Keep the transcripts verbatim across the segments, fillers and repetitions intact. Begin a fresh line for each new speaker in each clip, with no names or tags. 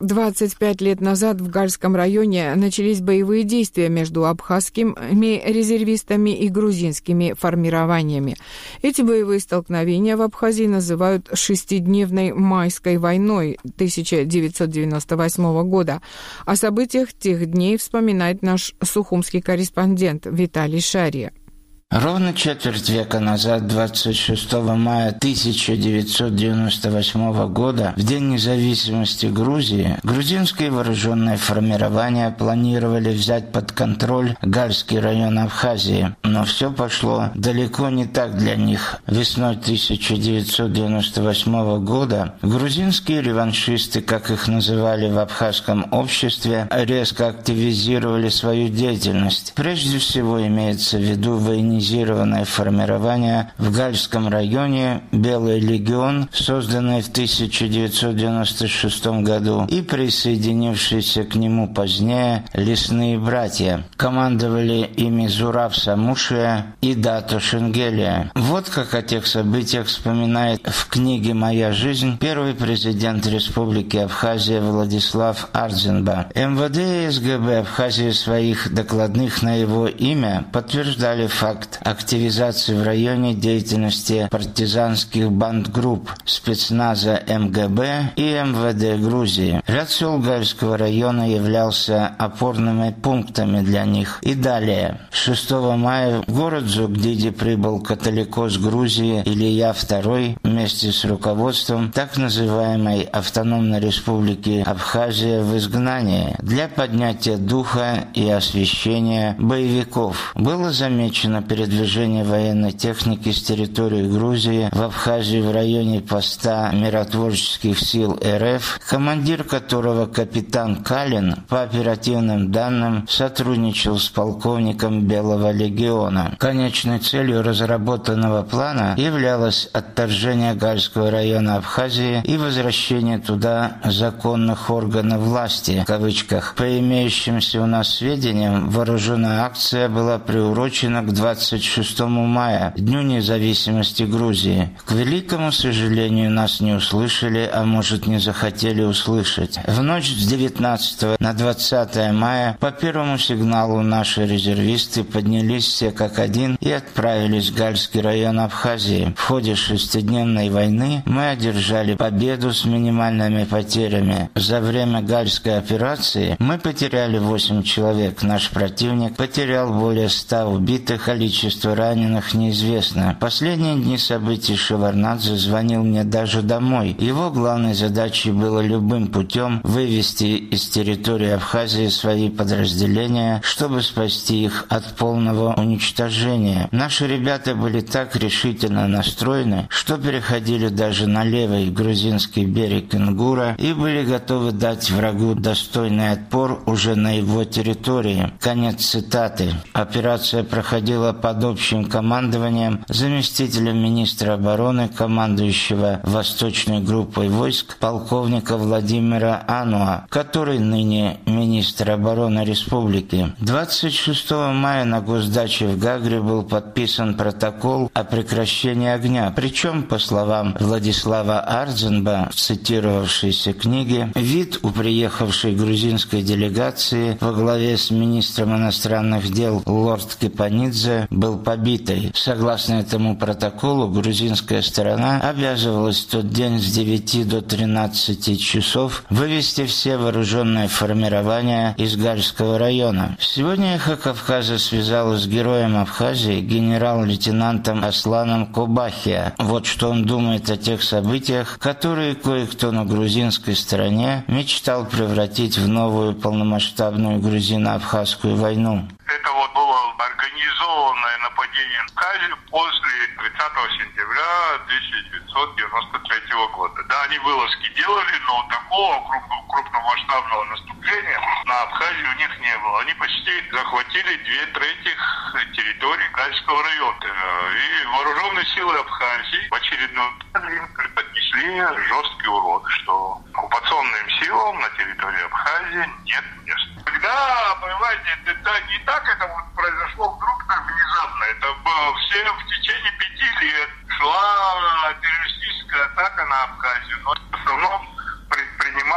двадцать пять лет назад в Гальском районе начались боевые действия между абхазскими резервистами и грузинскими формированиями. Эти боевые столкновения в Абхазии называют шестидневной майской войной тысяча девятьсот девяносто восьмого года. О событиях тех дней вспоминает наш сухумский корреспондент Виталий Шария.
Ровно четверть века назад, двадцать шестого мая тысяча девятьсот девяносто восьмого года, в День независимости Грузии, грузинские вооруженные формирования планировали взять под контроль Гальский район Абхазии. Но все пошло далеко не так для них. Весной тысяча девятьсот девяносто восьмого года грузинские реваншисты, как их называли в абхазском обществе, резко активизировали свою деятельность. Прежде всего имеется в виду войне формирование в Гальском районе «Белый легион», созданное в тысяча девятьсот девяносто шестом году, и присоединившиеся к нему позднее «Лесные братья». Командовали ими Зураб Самушия и Дато Шенгелия. Вот как о тех событиях вспоминает в книге «Моя жизнь» первый президент Республики Абхазия Владислав Ардзинба. эм вэ дэ и эс гэ бэ Абхазии в своих докладных на его имя подтверждали факт активизации в районе деятельности партизанских бандгрупп, спецназа эм гэ бэ и эм вэ дэ Грузии. Ряд сел Гальского района являлся опорными пунктами для них. И далее. шестого мая в город Зугдиди прибыл католикос Грузии Илья второй вместе с руководством так называемой автономной республики Абхазия в изгнании для поднятия духа и освящения боевиков. Было замечено передвижение военной техники с территории Грузии в Абхазию в районе поста миротворческих сил эр эф, командир которого капитан Калин, по оперативным данным, сотрудничал с полковником Белого легиона. Конечной целью разработанного плана являлось отторжение Гальского района Абхазии и возвращение туда законных органов власти, в кавычках. По имеющимся у нас сведениям, вооруженная акция была приурочена к двадцать шестому мая, Дню независимости Грузии. К великому сожалению, нас не услышали, а может, не захотели услышать. В ночь с девятнадцатого на двадцатое мая по первому сигналу наши резервисты поднялись все как один и отправились в Гальский район Абхазии. В ходе шестидневной войны мы одержали победу с минимальными потерями. За время Гальской операции мы потеряли восемь человек. Наш противник потерял более ста убитых, количество раненых неизвестно. Последние дни событий Шеварднадзе звонил мне даже домой. Его главной задачей было любым путем вывести из территории Абхазии свои подразделения, чтобы спасти их от полного уничтожения. Наши ребята были так решительно настроены, что переходили даже на левый грузинский берег Ингура и были готовы дать врагу достойный отпор уже на его территории. Конец цитаты. Операция проходила под общим командованием заместителя министра обороны, командующего Восточной группой войск, полковника Владимира Ануа, который ныне министр обороны республики. двадцать шестого мая на госдаче в Гагре был подписан протокол о прекращении огня. Причем, по словам Владислава Ардзинба, в цитировавшейся книге, вид у приехавшей грузинской делегации во главе с министром иностранных дел лорд Кипанидзе был побитой. Согласно этому протоколу, грузинская сторона обязывалась в тот день с девяти до тринадцати часов вывести все вооруженные формирования из Гальского района. Сегодня «Эхо Кавказа» связалось с героем Абхазии, генерал-лейтенантом Асланом Кобахия. Вот что он думает о тех событиях, которые кое-кто на грузинской стороне мечтал превратить в новую полномасштабную грузино-абхазскую войну.
Это вот было организованное нападение на Абхазию после тридцатого сентября тысяча девятьсот девяносто третьего года. Да, они вылазки делали, но такого крупного, крупномасштабного наступления на Абхазию у них не было. Они почти захватили две трети территории Гальского района. И вооруженные силы Абхазии в очередной раз преподнесли жесткий урок, что оккупационным силам на территории Абхазии нет места. Когда, понимаете, это не так, это вот произошло вдруг так внезапно. Это было все в течение пяти лет шла террористическая атака на Абхазию, но в основном предпринимали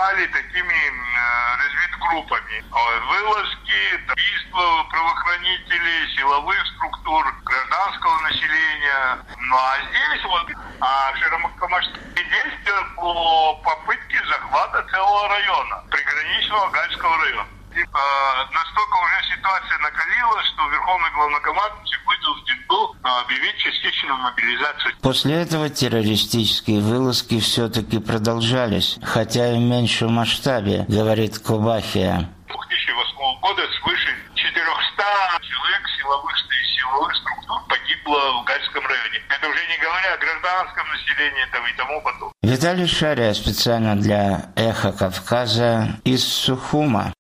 воевали такими разведгруппами. Вылазки, убийства правоохранителей, силовых структур, гражданского населения. Ну а здесь вот а широкомасштабные действия по попытке захвата целого района, приграничного Гальского района. И, э, настолько уже ситуация накалилась, что Верховный главнокомандующий вынужден был объявить частичную мобилизацию.
После этого террористические вылазки все-таки продолжались, хотя и в меньшем масштабе, говорит Кобахия.
две тысячи восьмого года свыше четырехсот человек силовых, силовых структур погибло в Гальском районе. Это уже не говоря о гражданском населении там, и тому подобное.
Виталий Шария специально для «Эхо Кавказа» из Сухума.